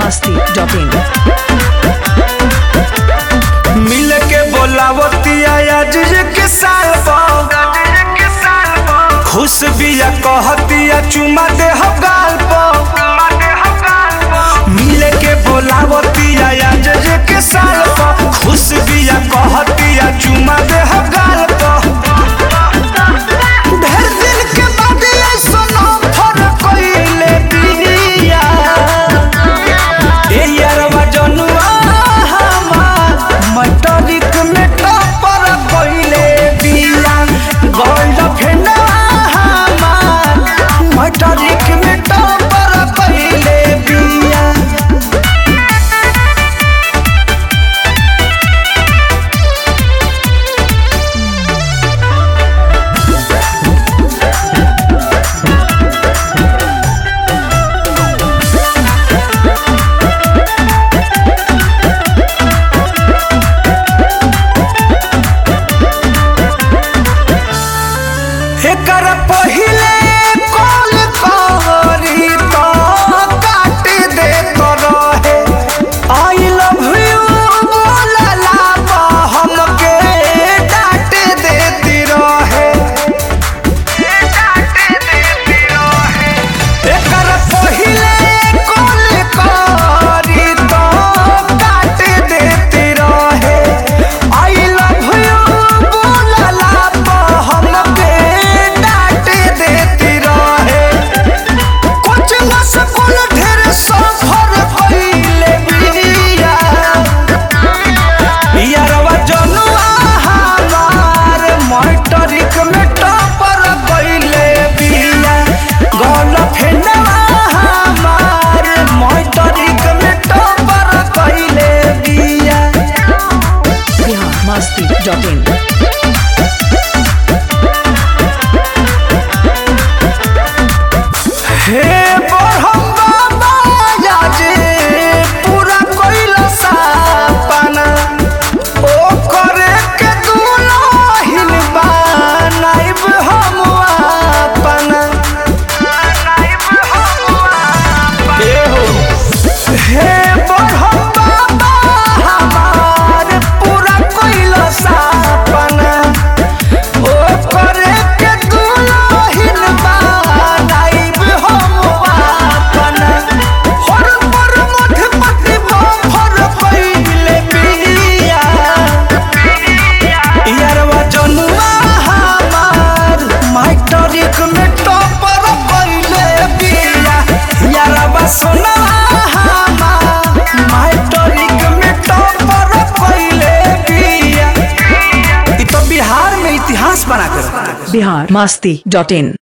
biharmasti.in मिल के बोलावतिया आज के साल खुश बिया कहतिया चुमा दे हो गाल मिल के बोलावतिया आज के साल खुश बिया कहतिया चुमा दे हो गाल ढेर दिन के बाद ऐसनो फरक कइले बिया ए यारवा जनुआ मटरिक में टपर कइले बिया गोल्ड फेना हमार मटरिक में टपर कइले बिया एकर पहिले कॉल करी तो काट दे तो रहे आई लव यू बोलला हमके डांट देती रहे एकर पहिले कॉल करी तो काट देती रहे आई लव यू बोलला हमके डांट देती रहे कुछ न सकूल ढेर सफर कइले बिया यारवा जनुआ हमार मटरिक में टपर कइले बिया गल फेनवा हमार मटरिक में टपर कइले बिया biharmasti.in हे बरहम बाबा याजे पूरा कइला सपना ओ करे के दुल्हन बनाइब हम अपना हे हो हे बरहम बाबा हमार पूरा कइला सपना ओ करे के दुल्हन बनाइब हम अपना हर पर मठपति भर कइले बिया यारवा जनुआ हमार मैट्रिक में टॉपर कइले बिया यारवा सोना हमार मैट्रिक में टॉपर कइले बिया इ तो बिहार में इतिहास बना कर biharmasti.in